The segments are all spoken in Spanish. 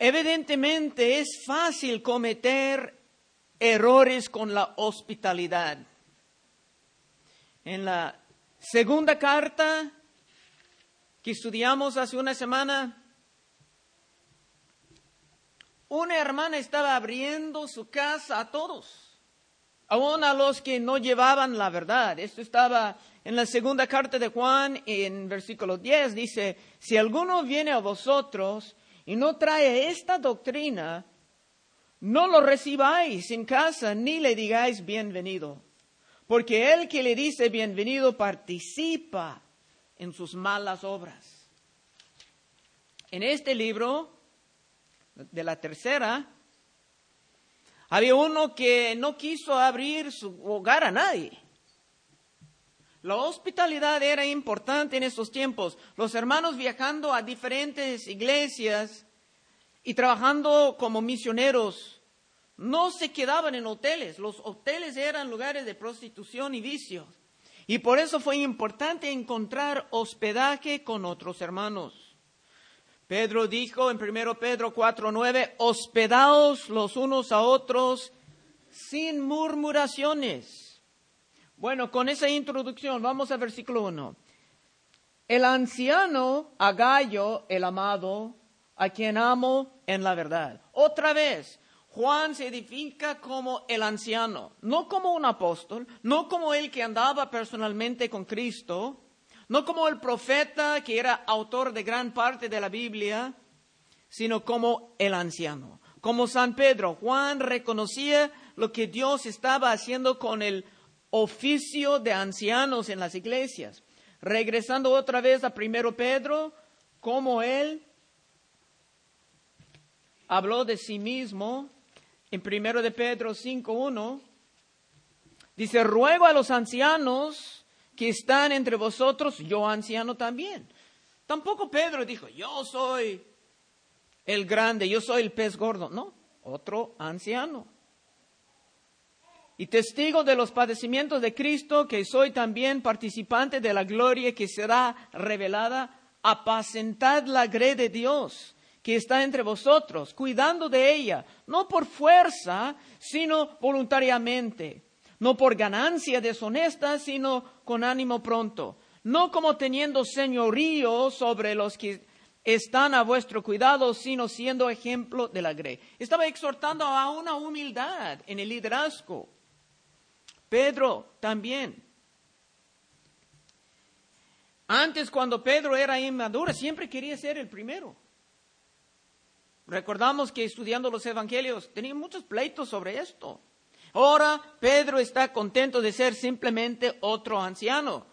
Evidentemente es fácil cometer errores con la hospitalidad. En la segunda carta que estudiamos hace una semana, una hermana estaba abriendo su casa a todos, aún a los que no llevaban la verdad. Esto estaba en la segunda carta de Juan, en versículo 10, dice: si alguno viene a vosotros y no trae esta doctrina, no lo recibáis en casa ni le digáis bienvenido, porque el que le dice bienvenido participa en sus malas obras. En este libro de la tercera, había uno que no quiso abrir su hogar a nadie. La hospitalidad era importante en estos tiempos. Los hermanos viajando a diferentes iglesias y trabajando como misioneros no se quedaban en hoteles. Los hoteles eran lugares de prostitución y vicios. Y por eso fue importante encontrar hospedaje con otros hermanos. Pedro dijo en 1 Pedro 4:9, hospedaos los unos a otros sin murmuraciones. Bueno, con esa introducción vamos al versículo 1. El anciano Agayo, el amado, a quien amo en la verdad. Otra vez, Juan se identifica como el anciano, no como un apóstol, no como el que andaba personalmente con Cristo, no como el profeta que era autor de gran parte de la Biblia, sino como el anciano. Como San Pedro, Juan reconocía lo que Dios estaba haciendo con el oficio de ancianos en las iglesias. Regresando otra vez a 1 Pedro, como él habló de sí mismo en 1 de Pedro 5:1, dice: ruego a los ancianos que están entre vosotros, yo anciano también. Tampoco Pedro dijo: yo soy el grande, yo soy el pez gordo. No, otro anciano. Y testigo de los padecimientos de Cristo, que soy también participante de la gloria que será revelada. Apacentad la grey de Dios que está entre vosotros, cuidando de ella, no por fuerza, sino voluntariamente, no por ganancia deshonesta, sino con ánimo pronto, no como teniendo señorío sobre los que están a vuestro cuidado, sino siendo ejemplo de la grey. Estaba exhortando a una humildad en el liderazgo. Pedro también. Antes, cuando Pedro era inmaduro, siempre quería ser el primero. Recordamos que estudiando los evangelios tenía muchos pleitos sobre esto. Ahora Pedro está contento de ser simplemente otro anciano,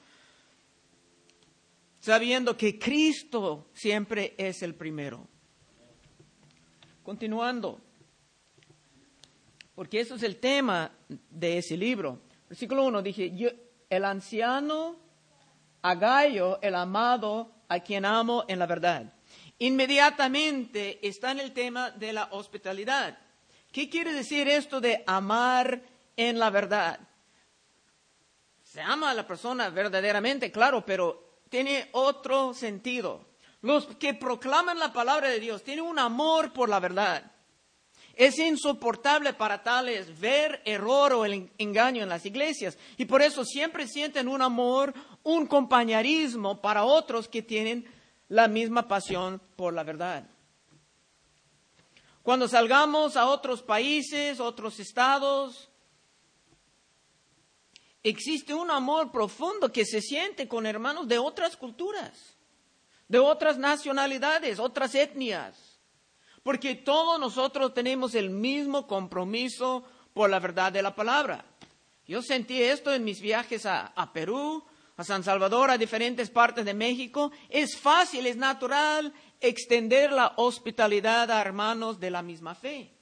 sabiendo que Cristo siempre es el primero. Continuando, porque eso es el tema de ese libro. Versículo 1, dije: el anciano Agayo, el amado, a quien amo en la verdad. Inmediatamente está en el tema de la hospitalidad. ¿Qué quiere decir esto de amar en la verdad? Se ama a la persona verdaderamente, claro, pero tiene otro sentido. Los que proclaman la palabra de Dios tienen un amor por la verdad. Es insoportable para tales ver error o el engaño en las iglesias. Y por eso siempre sienten un amor, un compañerismo para otros que tienen la misma pasión por la verdad. Cuando salgamos a otros países, otros estados, existe un amor profundo que se siente con hermanos de otras culturas, de otras nacionalidades, otras etnias. Porque todos nosotros tenemos el mismo compromiso por la verdad de la palabra. Yo sentí esto en mis viajes a Perú, a San Salvador, a diferentes partes de México. Es fácil, es natural extender la hospitalidad a hermanos de la misma fe.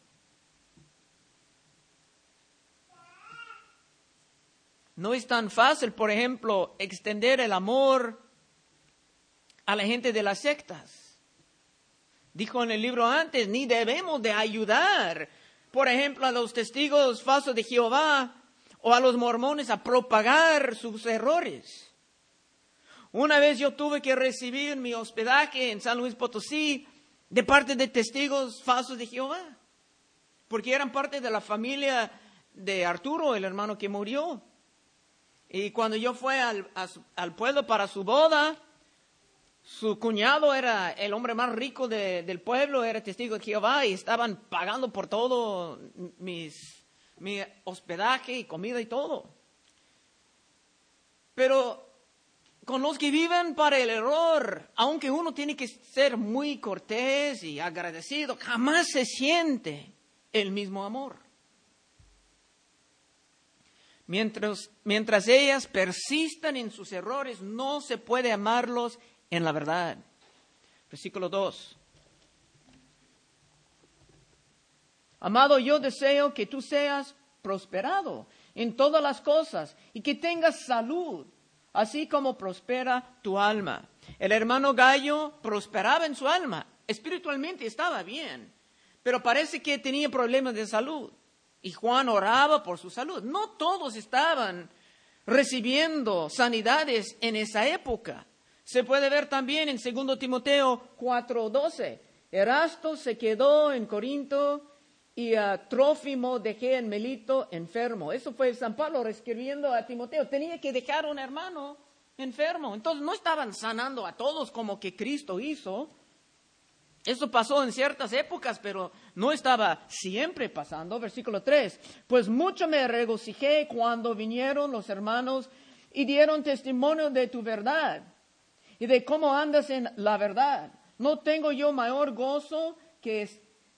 No es tan fácil, por ejemplo, extender el amor a la gente de las sectas. Dijo en el libro antes, ni debemos de ayudar, por ejemplo, a los testigos falsos de Jehová o a los mormones a propagar sus errores. Una vez yo tuve que recibir mi hospedaje en San Luis Potosí de parte de testigos falsos de Jehová, porque eran parte de la familia de Arturo, el hermano que murió. Y cuando yo fui al pueblo para su boda, su cuñado era el hombre más rico del pueblo, era testigo de Jehová, y estaban pagando por todo mi hospedaje y comida y todo. Pero con los que viven para el error, aunque uno tiene que ser muy cortés y agradecido, jamás se siente el mismo amor. Mientras ellas persistan en sus errores, no se puede amarlos en la verdad. Versículo 2. Amado, yo deseo que tú seas prosperado en todas las cosas y que tengas salud, así como prospera tu alma. El hermano Gallo prosperaba en su alma, espiritualmente estaba bien, pero parece que tenía problemas de salud. Y Juan oraba por su salud. No todos estaban recibiendo sanidades en esa época. Se puede ver también en 2 Timoteo 4:12. Erasto se quedó en Corinto y a Trófimo dejé en Melito enfermo. Eso fue San Pablo escribiendo a Timoteo. Tenía que dejar a un hermano enfermo. Entonces no estaban sanando a todos como que Cristo hizo. Eso pasó en ciertas épocas, pero no estaba siempre pasando. Versículo 3. Pues mucho me regocijé cuando vinieron los hermanos y dieron testimonio de tu verdad y de cómo andas en la verdad. No tengo yo mayor gozo que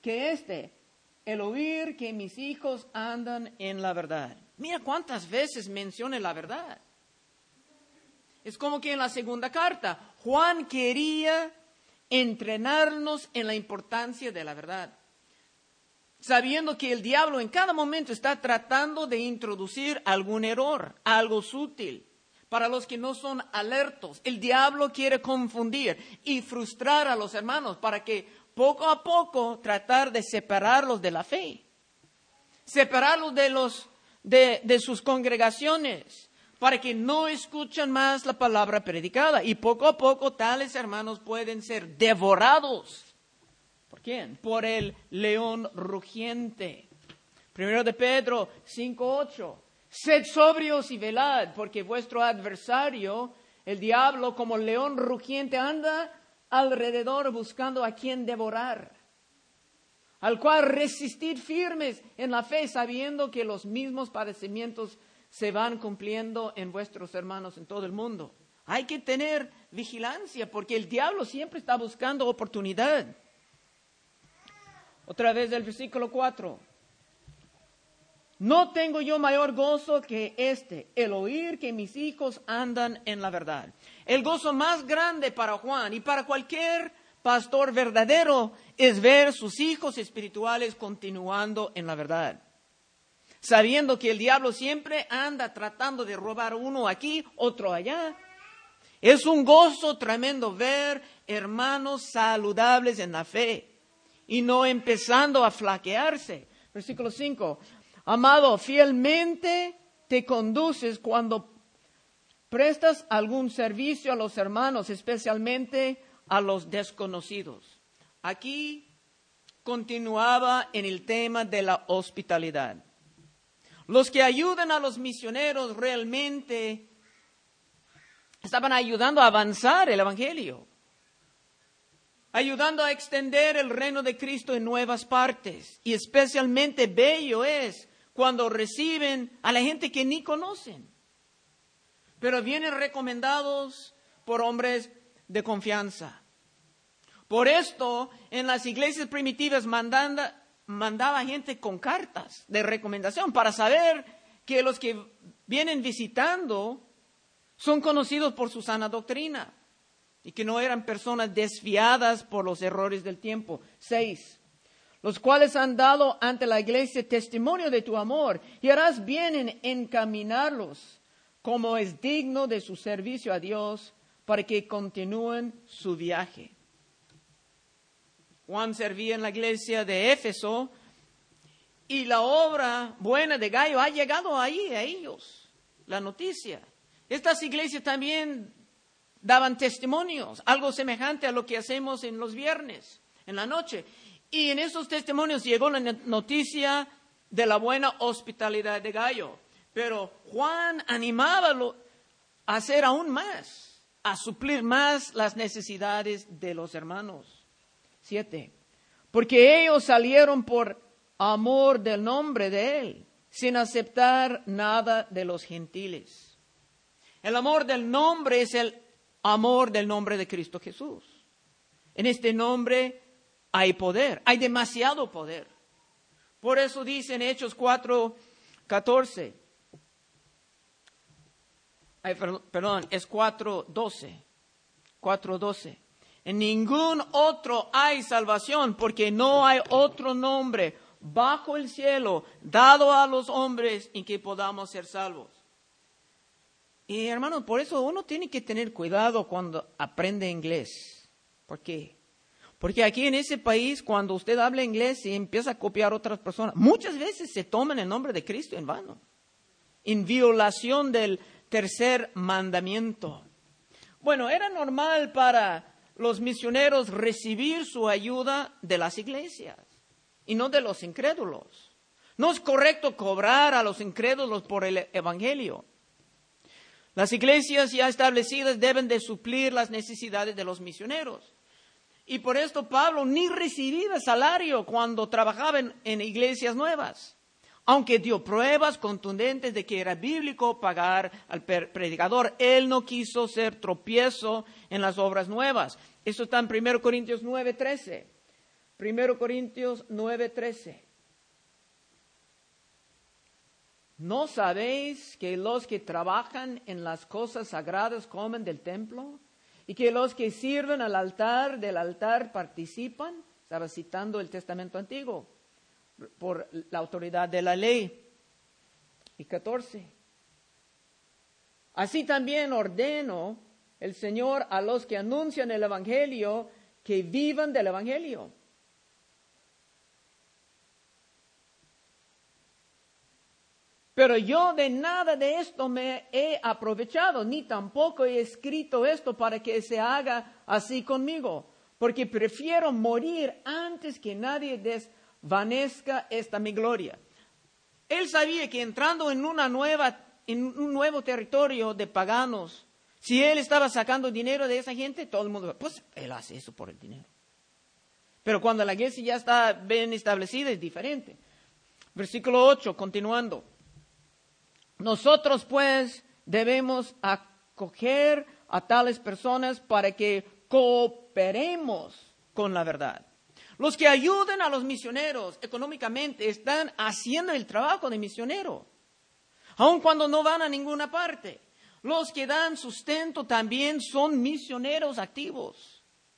el oír que mis hijos andan en la verdad. Mira cuántas veces menciona la verdad. Es como que en la segunda carta, Juan quería entrenarnos en la importancia de la verdad, sabiendo que el diablo en cada momento está tratando de introducir algún error, algo sutil. Para los que no son alertos, el diablo quiere confundir y frustrar a los hermanos para que poco a poco tratar de separarlos de la fe, separarlos de sus congregaciones, para que no escuchen más la palabra predicada. Y poco a poco tales hermanos pueden ser devorados. ¿Por quién? Por el león rugiente. 1 de Pedro 5:8. Sed sobrios y velad, porque vuestro adversario, el diablo, como león rugiente, anda alrededor buscando a quien devorar. Al cual resistid firmes en la fe, sabiendo que los mismos padecimientos se van cumpliendo en vuestros hermanos en todo el mundo. Hay que tener vigilancia porque el diablo siempre está buscando oportunidad. Otra vez del versículo 4. No tengo yo mayor gozo que el oír que mis hijos andan en la verdad. El gozo más grande para Juan y para cualquier pastor verdadero es ver sus hijos espirituales continuando en la verdad, sabiendo que el diablo siempre anda tratando de robar uno aquí, otro allá. Es un gozo tremendo ver hermanos saludables en la fe y no empezando a flaquearse. Versículo 5. Amado, fielmente te conduces cuando prestas algún servicio a los hermanos, especialmente a los desconocidos. Aquí continuaba en el tema de la hospitalidad. Los que ayudan a los misioneros realmente estaban ayudando a avanzar el evangelio, ayudando a extender el reino de Cristo en nuevas partes. Y especialmente bello es cuando reciben a la gente que ni conocen, pero vienen recomendados por hombres de confianza. Por esto, en las iglesias primitivas mandaba gente con cartas de recomendación para saber que los que vienen visitando son conocidos por su sana doctrina y que no eran personas desviadas por los errores del tiempo. 6. Los cuales han dado ante la iglesia testimonio de tu amor y harás bien en encaminarlos como es digno de su servicio a Dios para que continúen su viaje. Juan servía en la iglesia de Éfeso y la obra buena de Gallo ha llegado ahí a ellos, la noticia. Estas iglesias también daban testimonios, algo semejante a lo que hacemos en los viernes, en la noche. Y en esos testimonios llegó la noticia de la buena hospitalidad de Gayo. Pero Juan animaba a hacer aún más, a suplir más las necesidades de los hermanos. 7. Porque ellos salieron por amor del nombre de Él, sin aceptar nada de los gentiles. El amor del nombre es el amor del nombre de Cristo Jesús. En este nombre hay poder, hay demasiado poder. Por eso dice en Hechos 4:14. Es 4:12. 4:12. En ningún otro hay salvación, porque no hay otro nombre bajo el cielo dado a los hombres en que podamos ser salvos. Y hermanos, por eso uno tiene que tener cuidado cuando aprende inglés. ¿Por qué? Porque aquí en ese país, cuando usted habla inglés y empieza a copiar a otras personas, muchas veces se toman el nombre de Cristo en vano, en violación del tercer mandamiento. Bueno, era normal para los misioneros recibir su ayuda de las iglesias y no de los incrédulos. No es correcto cobrar a los incrédulos por el evangelio. Las iglesias ya establecidas deben de suplir las necesidades de los misioneros. Y por esto Pablo ni recibía salario cuando trabajaba en iglesias nuevas, aunque dio pruebas contundentes de que era bíblico pagar al predicador. Él no quiso ser tropiezo en las obras nuevas. Eso está en 1 Corintios 9:13. 1 Corintios 9:13. ¿No sabéis que los que trabajan en las cosas sagradas comen del templo? Y que los que sirven al altar del altar participan. Estaba citando el Testamento Antiguo por la autoridad de la ley. Y 14. Así también ordeno el Señor a los que anuncian el evangelio que vivan del evangelio. Pero yo de nada de esto me he aprovechado, ni tampoco he escrito esto para que se haga así conmigo, porque prefiero morir antes que nadie desvanezca esta mi gloria. Él sabía que entrando en un nuevo territorio de paganos, si él estaba sacando dinero de esa gente, todo el mundo, pues él hace eso por el dinero. Pero cuando la iglesia ya está bien establecida es diferente. Versículo 8, continuando. Nosotros pues debemos acoger a tales personas para que cooperemos con la verdad. Los que ayudan a los misioneros económicamente están haciendo el trabajo de misionero, aun cuando no van a ninguna parte. Los que dan sustento también son misioneros activos.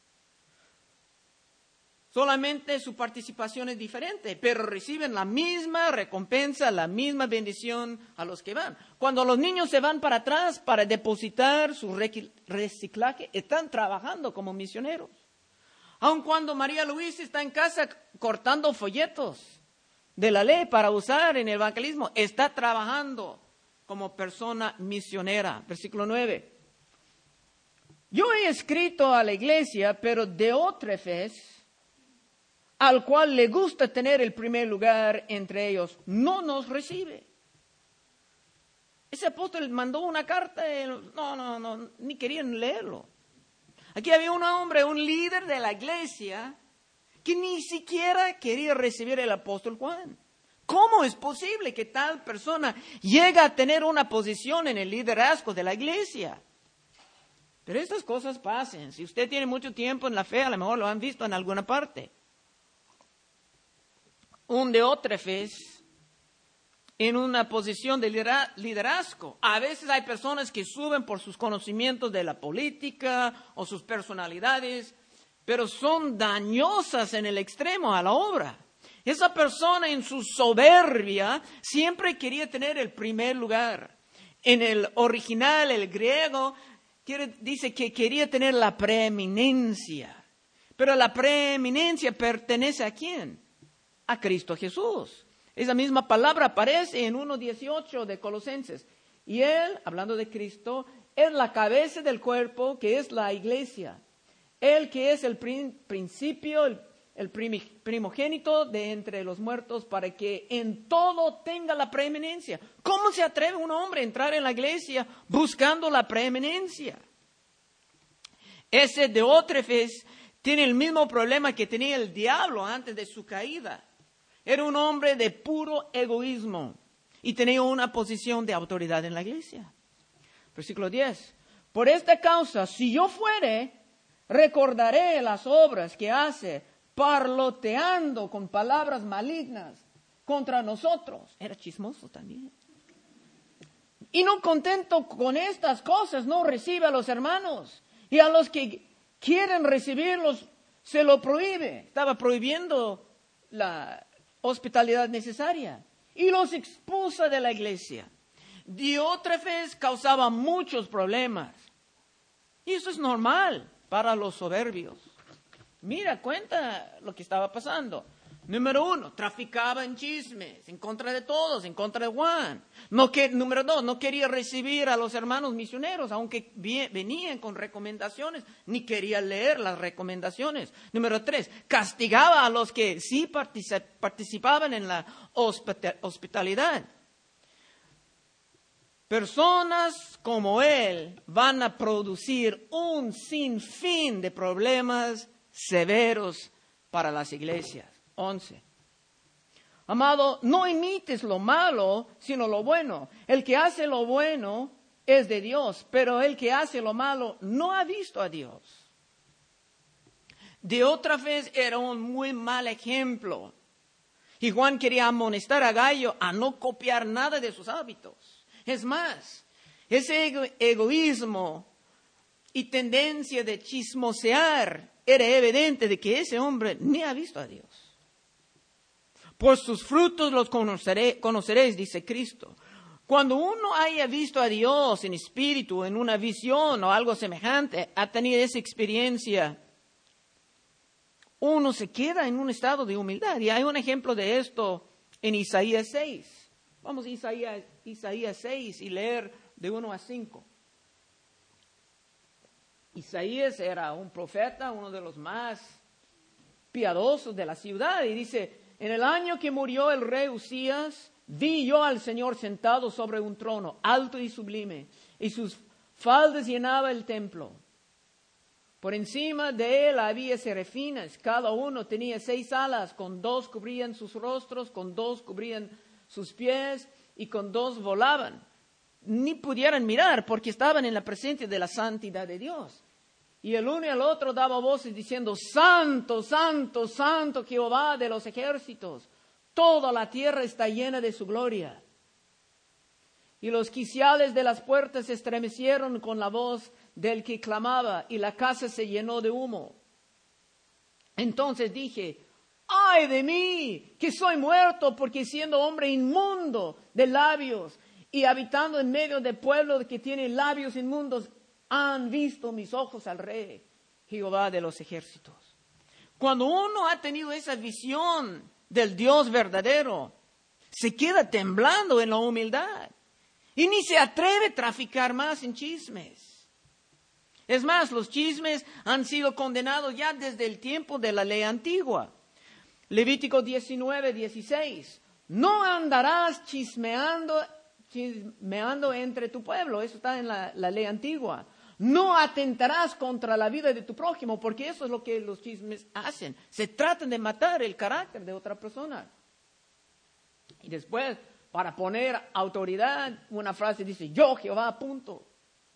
Solamente su participación es diferente, pero reciben la misma recompensa, la misma bendición a los que van. Cuando los niños se van para atrás para depositar su reciclaje, están trabajando como misioneros. Aun cuando María Luisa está en casa cortando folletos de la ley para usar en el evangelismo, está trabajando como persona misionera. Versículo 9. Yo he escrito a la iglesia, pero Diótrefes, al cual le gusta tener el primer lugar entre ellos, no nos recibe. Ese apóstol mandó una carta, no, ni querían leerlo. Aquí había un hombre, un líder de la iglesia, que ni siquiera quería recibir el apóstol Juan. ¿Cómo es posible que tal persona llegue a tener una posición en el liderazgo de la iglesia? Pero estas cosas pasan. Si usted tiene mucho tiempo en la fe, a lo mejor lo han visto en alguna parte. Un Diótrefes en una posición de liderazgo. A veces hay personas que suben por sus conocimientos de la política o sus personalidades, pero son dañosas en el extremo a la obra. Esa persona en su soberbia siempre quería tener el primer lugar. En el original, el griego, dice que quería tener la preeminencia. Pero la preeminencia pertenece ¿a quién? A Cristo Jesús. Esa misma palabra aparece en 1:18 de Colosenses. Y Él, hablando de Cristo, es la cabeza del cuerpo, que es la iglesia. Él que es el principio, el primogénito de entre los muertos, para que en todo tenga la preeminencia. ¿Cómo se atreve un hombre a entrar en la iglesia buscando la preeminencia? Ese Diótrefes tiene el mismo problema que tenía el diablo antes de su caída. Era un hombre de puro egoísmo y tenía una posición de autoridad en la iglesia. Versículo 10. Por esta causa, si yo fuere, recordaré las obras que hace, parloteando con palabras malignas contra nosotros. Era chismoso también. Y no contento con estas cosas, no recibe a los hermanos. Y a los que quieren recibirlos, se lo prohíbe. Estaba prohibiendo la hospitalidad necesaria. Y los expulsa de la iglesia. Diótrefes causaba muchos problemas. Y eso es normal para los soberbios. Mira, cuenta lo que estaba pasando. Número 1, traficaba en chismes, en contra de todos, en contra de Juan. Número 2, no quería recibir a los hermanos misioneros, aunque venían con recomendaciones, ni quería leer las recomendaciones. Número 3, castigaba a los que sí participaban en la hospitalidad. Personas como él van a producir un sinfín de problemas severos para las iglesias. 11. Amado, no imites lo malo, sino lo bueno. El que hace lo bueno es de Dios, pero el que hace lo malo no ha visto a Dios. Diótrefes era un muy mal ejemplo. Y Juan quería amonestar a Gallo a no copiar nada de sus hábitos. Es más, ese egoísmo y tendencia de chismosear era evidente de que ese hombre ni ha visto a Dios. Por sus frutos los conoceréis, dice Cristo. Cuando uno haya visto a Dios en espíritu, en una visión o algo semejante, ha tenido esa experiencia, uno se queda en un estado de humildad. Y hay un ejemplo de esto en Isaías 6. Vamos a Isaías 6 y leer de 1 a 5. Isaías era un profeta, uno de los más piadosos de la ciudad, y dice: en el año que murió el rey Usías, vi yo al Señor sentado sobre un trono, alto y sublime, y sus faldas llenaba el templo. Por encima de él había serafines, cada uno tenía 6 alas, con 2 cubrían sus rostros, con 2 cubrían sus pies, y con 2 volaban. Ni pudieran mirar, porque estaban en la presencia de la santidad de Dios. Y el uno y el otro daba voces diciendo: Santo, Santo, Santo Jehová de los ejércitos. Toda la tierra está llena de su gloria. Y los quiciales de las puertas se estremecieron con la voz del que clamaba, y la casa se llenó de humo. Entonces dije: ¡ay de mí, que soy muerto, porque siendo hombre inmundo de labios y habitando en medio de pueblo que tiene labios inmundos, han visto mis ojos al Rey, Jehová de los ejércitos! Cuando uno ha tenido esa visión del Dios verdadero, se queda temblando en la humildad y ni se atreve a traficar más en chismes. Es más, los chismes han sido condenados ya desde el tiempo de la ley antigua. Levítico 19:16. No andarás chismeando entre tu pueblo. Eso está en la ley antigua. No atentarás contra la vida de tu prójimo, porque eso es lo que los chismes hacen. Se tratan de matar el carácter de otra persona. Y después, para poner autoridad, una frase dice: yo Jehová, punto.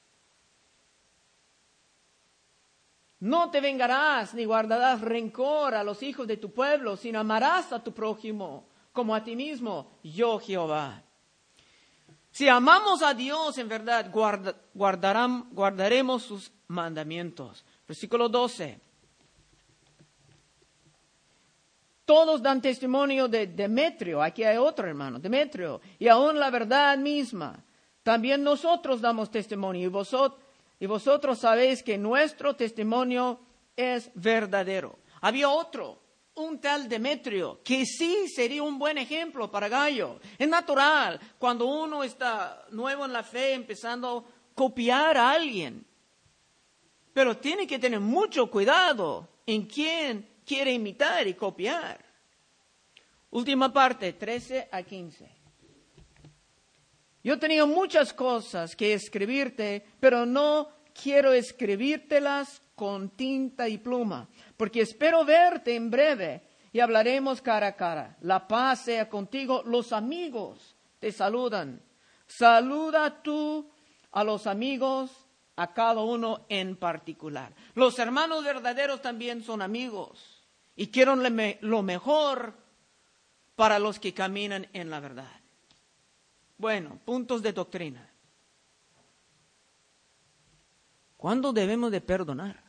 No te vengarás ni guardarás rencor a los hijos de tu pueblo, sino amarás a tu prójimo como a ti mismo, yo Jehová. Si amamos a Dios en verdad, guardaremos sus mandamientos. Versículo 12. Todos dan testimonio de Demetrio. Aquí hay otro hermano, Demetrio. Y aún la verdad misma. También nosotros damos testimonio. Y vosotros sabéis que nuestro testimonio es verdadero. Había otro, un tal Demetrio, que sí sería un buen ejemplo para Gallo. Es natural, cuando uno está nuevo en la fe, empezando a copiar a alguien. Pero tiene que tener mucho cuidado en quién quiere imitar y copiar. Última parte, 13 a 15. Yo he tenido muchas cosas que escribirte, pero no quiero escribírtelas con tinta y pluma, porque espero verte en breve y hablaremos cara a cara. La paz sea contigo. Los amigos te saludan. Saluda tú a los amigos, a cada uno en particular. Los hermanos verdaderos también son amigos y quieren lo mejor para los que caminan en la verdad. Bueno, puntos de doctrina. ¿Cuándo debemos de perdonar?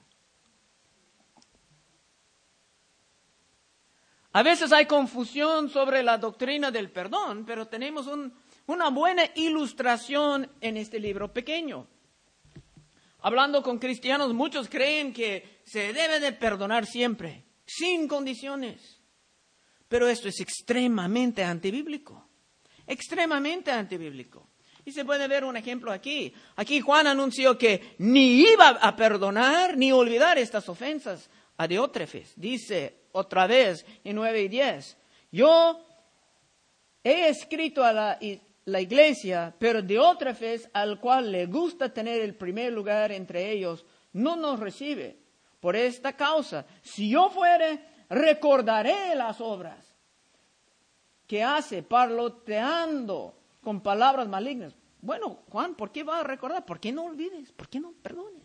A veces hay confusión sobre la doctrina del perdón, pero tenemos una buena ilustración en este libro pequeño. Hablando con cristianos, muchos creen que se debe de perdonar siempre, sin condiciones. Pero esto es extremadamente antibíblico. Extremadamente antibíblico. Y se puede ver un ejemplo aquí. Aquí Juan anunció que ni iba a perdonar ni olvidar estas ofensas a Diótrefes. Dice otra vez en 9 y 10. Yo he escrito a la iglesia, pero Diótrefes, al cual le gusta tener el primer lugar entre ellos, no nos recibe. Por esta causa, si yo fuere, recordaré las obras que hace parloteando con palabras malignas. Bueno, Juan, ¿por qué va a recordar? ¿Por qué no olvides? ¿Por qué no perdones?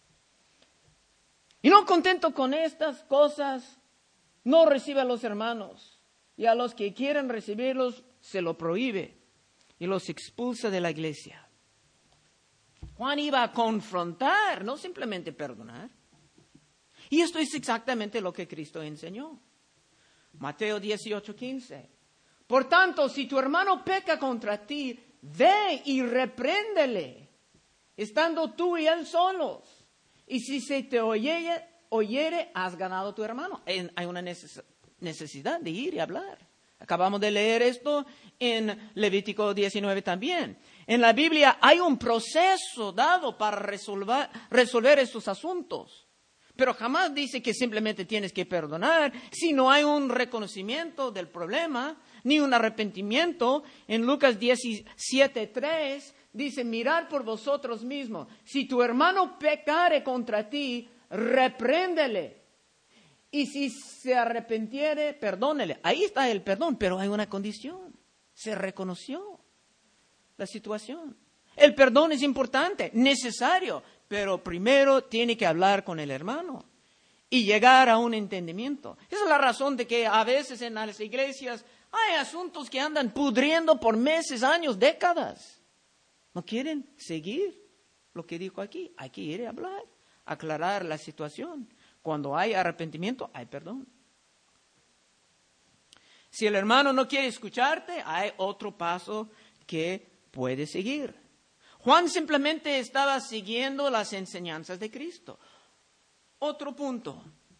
Y no contento con estas cosas, no recibe a los hermanos. Y a los que quieren recibirlos, se lo prohíbe y los expulsa de la iglesia. Juan iba a confrontar, no simplemente perdonar. Y esto es exactamente lo que Cristo enseñó. Mateo 18:15. Por tanto, si tu hermano peca contra ti, ve y repréndele, estando tú y él solos. Y si se te oyere, has ganado a tu hermano. Hay una necesidad de ir y hablar. Acabamos de leer esto en Levítico 19 también. En la Biblia hay un proceso dado para resolver estos asuntos. Pero jamás dice que simplemente tienes que perdonar si no hay un reconocimiento del problema, ni un arrepentimiento. En Lucas 17:3 dice, mirad por vosotros mismos. Si tu hermano pecare contra ti, repréndele. Y si se arrepintiere, perdónele. Ahí está el perdón, pero hay una condición. Se reconoció la situación. El perdón es importante, necesario, pero primero tiene que hablar con el hermano y llegar a un entendimiento. Esa es la razón de que a veces en las iglesias hay asuntos que andan pudriendo por meses, años, décadas. No quieren seguir lo que dijo aquí. Hay que ir a hablar, aclarar la situación. Cuando hay arrepentimiento, hay perdón. Si el hermano no quiere escucharte, hay otro paso que puede seguir. Juan simplemente estaba siguiendo las enseñanzas de Cristo. Otro punto.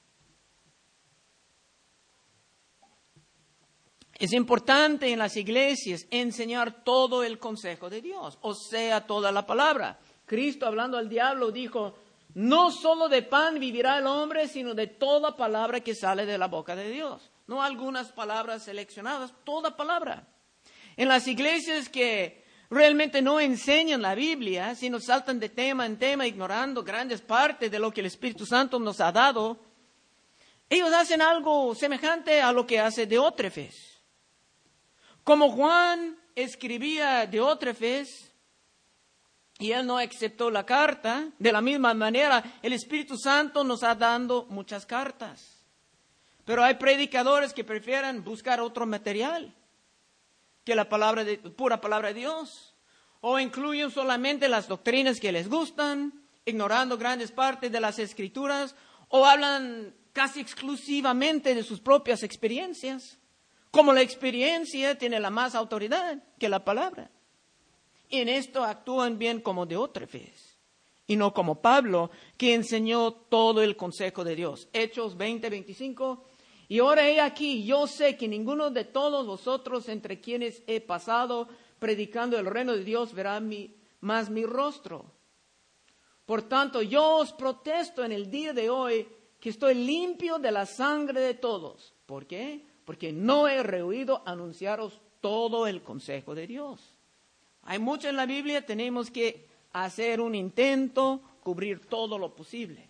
Es importante en las iglesias enseñar todo el consejo de Dios, o sea, toda la palabra. Cristo, hablando al diablo, dijo, no solo de pan vivirá el hombre, sino de toda palabra que sale de la boca de Dios. No algunas palabras seleccionadas, toda palabra. En las iglesias que realmente no enseñan la Biblia, sino saltan de tema en tema, ignorando grandes partes de lo que el Espíritu Santo nos ha dado, ellos hacen algo semejante a lo que hace Diótrefes. Como Juan escribía a Diótrefes y él no aceptó la carta, de la misma manera el Espíritu Santo nos ha dado muchas cartas. Pero hay predicadores que prefieren buscar otro material que la pura palabra de Dios, o incluyen solamente las doctrinas que les gustan, ignorando grandes partes de las Escrituras, o hablan casi exclusivamente de sus propias experiencias, como la experiencia tiene la más autoridad que la palabra. Y en esto actúan bien como Diótrefes, y no como Pablo, que enseñó todo el consejo de Dios. Hechos 20:25. Y ahora he aquí, yo sé que ninguno de todos vosotros entre quienes he pasado predicando el reino de Dios verá más mi rostro. Por tanto, yo os protesto en el día de hoy que estoy limpio de la sangre de todos. ¿Por qué? Porque no he rehuido anunciaros todo el consejo de Dios. Hay mucho en la Biblia, tenemos que hacer un intento, cubrir todo lo posible.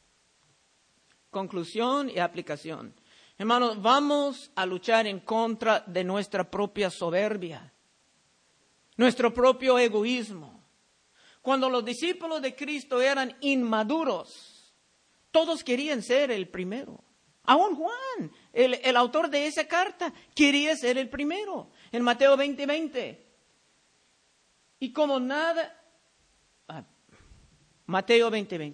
Conclusión y aplicación. Hermanos, vamos a luchar en contra de nuestra propia soberbia, nuestro propio egoísmo. Cuando los discípulos de Cristo eran inmaduros, todos querían ser el primero. Aún Juan, el autor de esa carta, quería ser el primero. En Mateo 20:20. Y como nada... Mateo 20:20.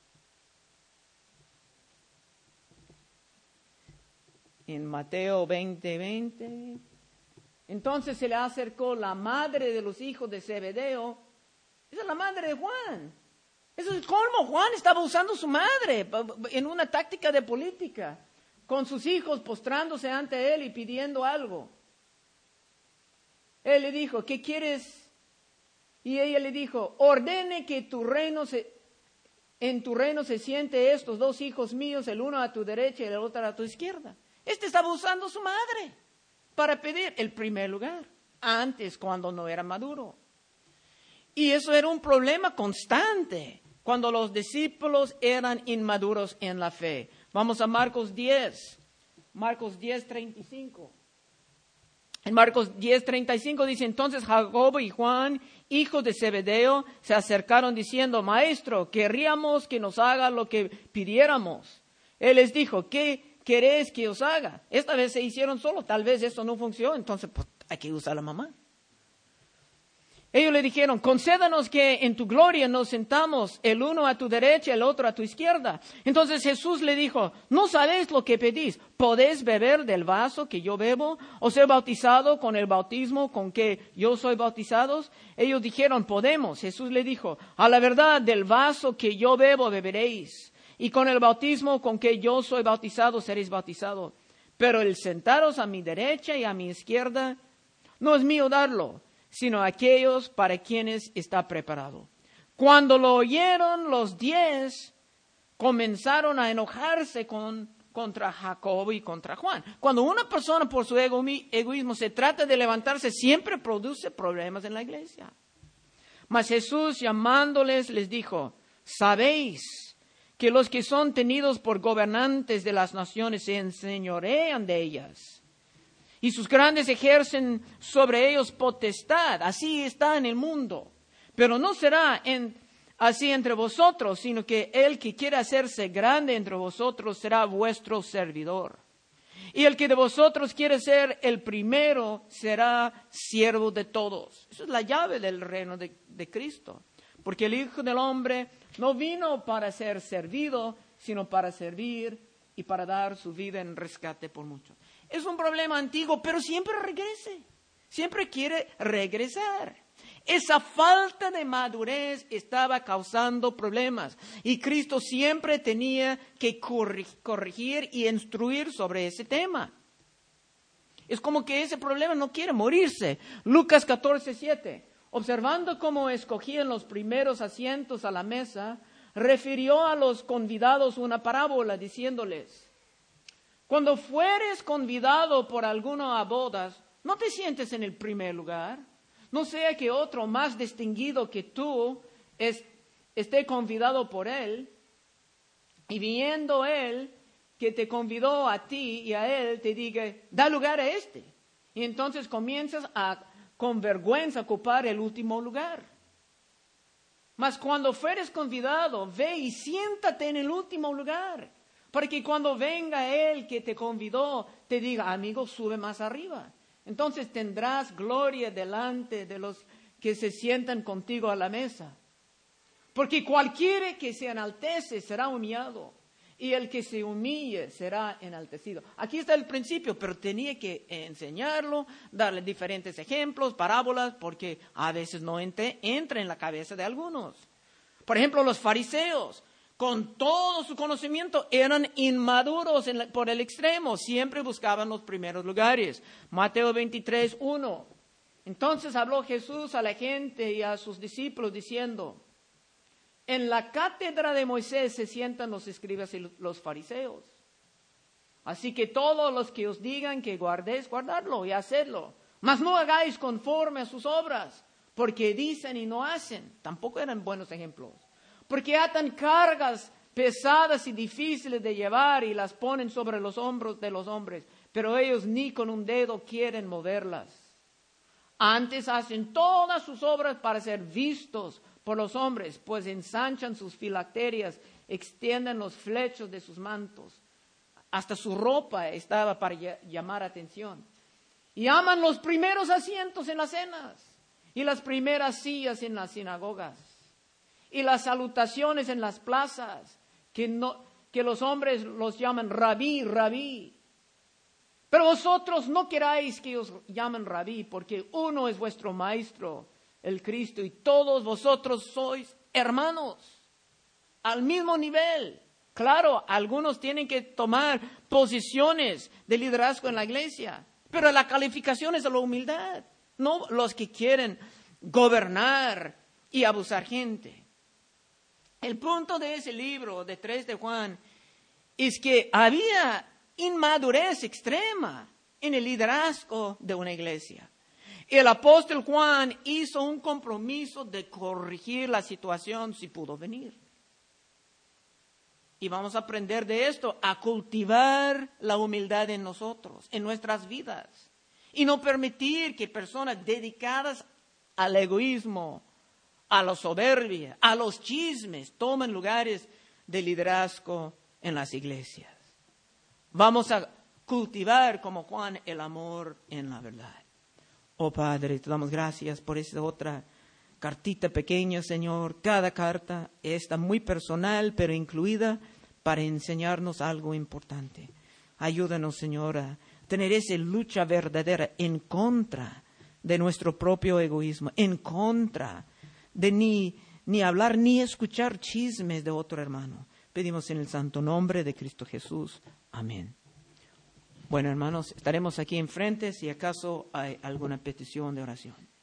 En Mateo 20:20. Entonces se le acercó la madre de los hijos de Zebedeo. Esa es la madre de Juan. Eso es el colmo. Juan estaba usando su madre en una táctica de política, con sus hijos postrándose ante él y pidiendo algo. Él le dijo, ¿qué quieres? Y ella le dijo, ordene que en tu reino se siente estos dos hijos míos, el uno a tu derecha y el otro a tu izquierda. Estaba usando su madre para pedir el primer lugar, antes cuando no era maduro. Y eso era un problema constante cuando los discípulos eran inmaduros en la fe. Vamos a Marcos 10:35. En Marcos 10:35 dice, entonces Jacobo y Juan, hijos de Zebedeo, se acercaron diciendo, Maestro, querríamos que nos haga lo que pidiéramos. Él les dijo, ¿qué queréis que os haga? Esta vez se hicieron solo, tal vez esto no funcionó, entonces pues, hay que usar a la mamá. Ellos le dijeron, concédanos que en tu gloria nos sentamos, el uno a tu derecha, el otro a tu izquierda. Entonces Jesús le dijo, no sabéis lo que pedís, ¿podéis beber del vaso que yo bebo, o ser bautizado con el bautismo con que yo soy bautizado? Ellos dijeron, podemos. Jesús le dijo, a la verdad, del vaso que yo bebo beberéis, y con el bautismo con que yo soy bautizado seréis bautizados. Pero el sentaros a mi derecha y a mi izquierda no es mío darlo, sino aquellos para quienes está preparado. Cuando lo oyeron, los 10 comenzaron a enojarse contra Jacobo y contra Juan. Cuando una persona por su egoísmo se trata de levantarse, siempre produce problemas en la iglesia. Mas Jesús, llamándoles, les dijo, ¿sabéis que los que son tenidos por gobernantes de las naciones se enseñorean de ellas? Y sus grandes ejercen sobre ellos potestad. Así está en el mundo. Pero no será así entre vosotros, sino que el que quiera hacerse grande entre vosotros será vuestro servidor. Y el que de vosotros quiere ser el primero será siervo de todos. Esa es la llave del reino de Cristo. Porque el Hijo del Hombre no vino para ser servido, sino para servir y para dar su vida en rescate por muchos. Es un problema antiguo, pero siempre siempre quiere regresar. Esa falta de madurez estaba causando problemas y Cristo siempre tenía que corregir y instruir sobre ese tema. Es como que ese problema no quiere morirse. Lucas 14:7, observando cómo escogían los primeros asientos a la mesa, refirió a los convidados una parábola diciéndoles, cuando fueres convidado por alguno a bodas, no te sientes en el primer lugar. No sea que otro más distinguido que tú esté convidado por él, y viendo él que te convidó a ti y a él, te diga, da lugar a este. Y entonces comienzas con vergüenza a ocupar el último lugar. Mas cuando fueres convidado, ve y siéntate en el último lugar, para que cuando venga él que te convidó, te diga, amigo, sube más arriba. Entonces tendrás gloria delante de los que se sientan contigo a la mesa. Porque cualquiera que se enaltece será humillado, y el que se humille será enaltecido. Aquí está el principio, pero tenía que enseñarlo, darle diferentes ejemplos, parábolas, porque a veces no entra en la cabeza de algunos. Por ejemplo, los fariseos, con todo su conocimiento, eran inmaduros por el extremo. Siempre buscaban los primeros lugares. Mateo 23:1. Entonces habló Jesús a la gente y a sus discípulos diciendo, En la cátedra de Moisés se sientan los escribas y los fariseos. Así que todos los que os digan que guardéis, guardadlo y hacedlo. Mas no hagáis conforme a sus obras, porque dicen y no hacen. Tampoco eran buenos ejemplos. Porque atan cargas pesadas y difíciles de llevar y las ponen sobre los hombros de los hombres, pero ellos ni con un dedo quieren moverlas. Antes hacen todas sus obras para ser vistos por los hombres, pues ensanchan sus filacterias, extienden los flechos de sus mantos. Hasta su ropa estaba para llamar atención. Y aman los primeros asientos en las cenas y las primeras sillas en las sinagogas y las salutaciones en las plazas, que los hombres los llaman rabí, rabí. Pero vosotros no queráis que os llamen rabí, porque uno es vuestro maestro, el Cristo, y todos vosotros sois hermanos, al mismo nivel. Claro, algunos tienen que tomar posiciones de liderazgo en la iglesia, pero la calificación es de la humildad, no los que quieren gobernar y abusar gente. El punto de ese libro de 3 de Juan es que había inmadurez extrema en el liderazgo de una iglesia. El apóstol Juan hizo un compromiso de corregir la situación si pudo venir. Y vamos a aprender de esto, a cultivar la humildad en nosotros, en nuestras vidas. Y no permitir que personas dedicadas al egoísmo, a la soberbia, a los chismes, tomen lugares de liderazgo en las iglesias. Vamos a cultivar como Juan el amor en la verdad. Oh Padre, te damos gracias por esa otra cartita pequeña, Señor. Cada carta está muy personal, pero incluida para enseñarnos algo importante. Ayúdanos, Señor, a tener esa lucha verdadera en contra de nuestro propio egoísmo, en contra de ni hablar ni escuchar chismes de otro hermano. Pedimos en el santo nombre de Cristo Jesús. Amén. Bueno, hermanos, estaremos aquí enfrente si acaso hay alguna petición de oración.